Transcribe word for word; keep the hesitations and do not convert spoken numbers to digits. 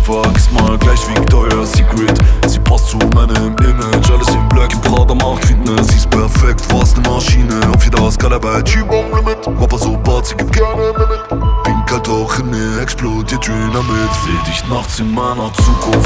vergiss mal gleich Victoria's Secret. Sie passt zu meinem Image, alles in Black, im Prada macht Fitness. Sie ist perfekt, fast ne Maschine, auf jeder Skala bei G-Bomb Limit. Rapper so Bart, sie gibt gerne Mimik. Bin kalt auch in mir, explodiert Dynamit. Seh dich nachts in meiner Zukunft.